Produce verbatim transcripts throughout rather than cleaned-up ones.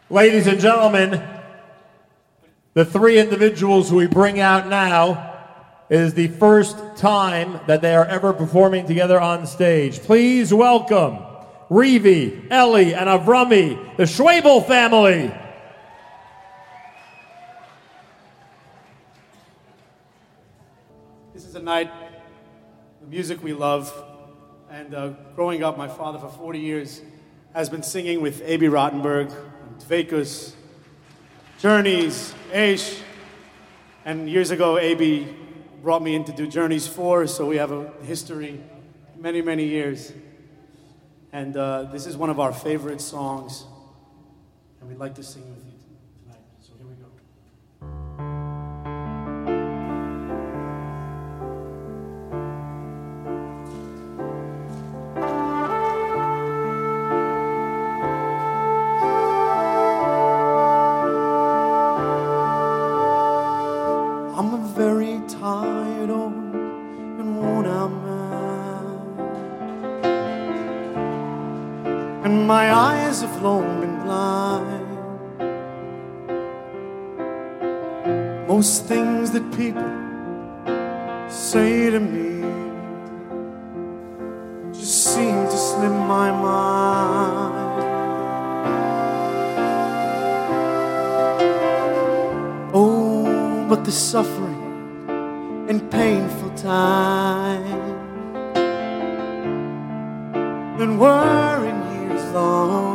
Ladies and gentlemen, the three individuals who we bring out now, it is the first time that they are ever performing together on stage. Please welcome Revi, Ellie, and Avrami, the Schwebel family. This is a night, the music we love, and uh, growing up, my father for forty years has been singing with Abie Rotenberg, Dveikus, Journeys, Aish, and years ago, Abie brought me in to do Journeys four, so we have a history, many, many years. And uh, this is one of our favorite songs, and we'd like to sing with you tonight. So here we go. I'm a very tired old and worn out man, and my eyes have long been blind. Most things that people say to me just seem to slip my mind. Oh, but the suffering and painful time that were in years long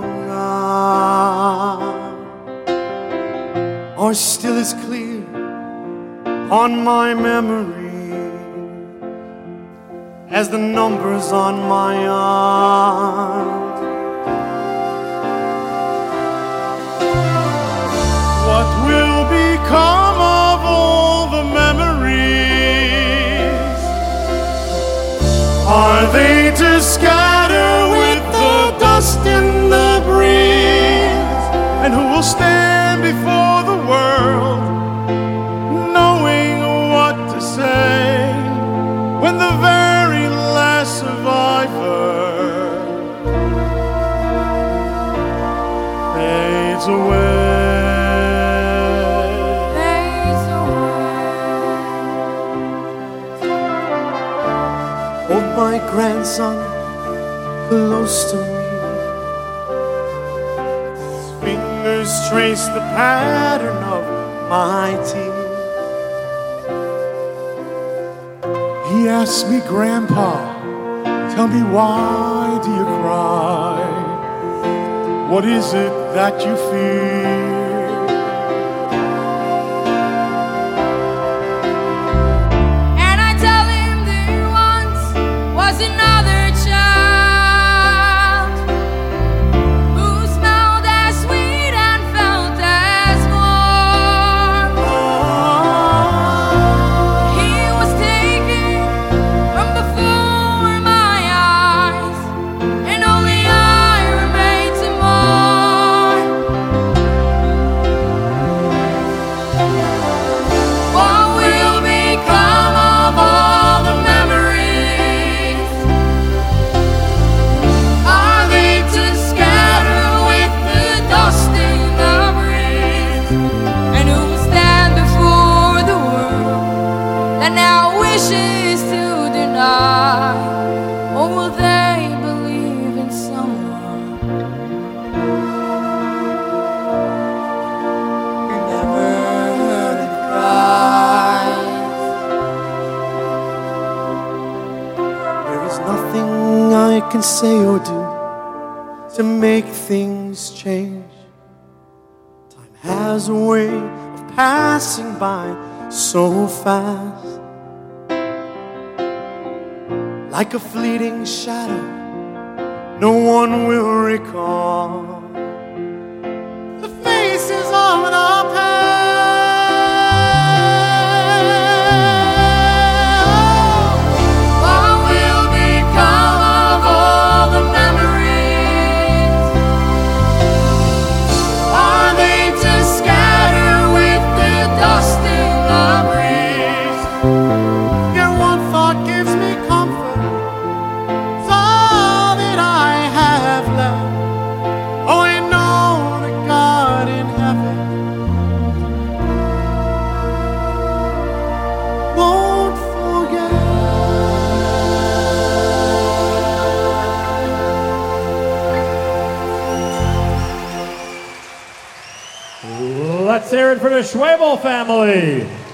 gone are still as clear on my memory as the numbers on my arm. What will become of all the memories? Are they to scatter with the dust in the breeze? And who will stand before the world knowing what to say when the very last survivor fades away? Hold my grandson close to me. His fingers trace the pattern of my teeth. He asked me, Grandpa, tell me, why do you cry? What is it that you fear? Another child who smelled as sweet and felt as warm. He was taken from before my eyes, and only I remained to mourn. What will become of all the memories? Now wishes to deny, or will they believe in someone who never heard it cry? There is nothing I can say or do to make things change. Time has a way of passing by so fast, like a fleeting shadow no one will recall. The faces of the past. What will become of all the memories? Are they to scatter with the dust in the breeze? Your one thought gives me comfort. It's all that I have left. Let's hear it for the Schwebel family.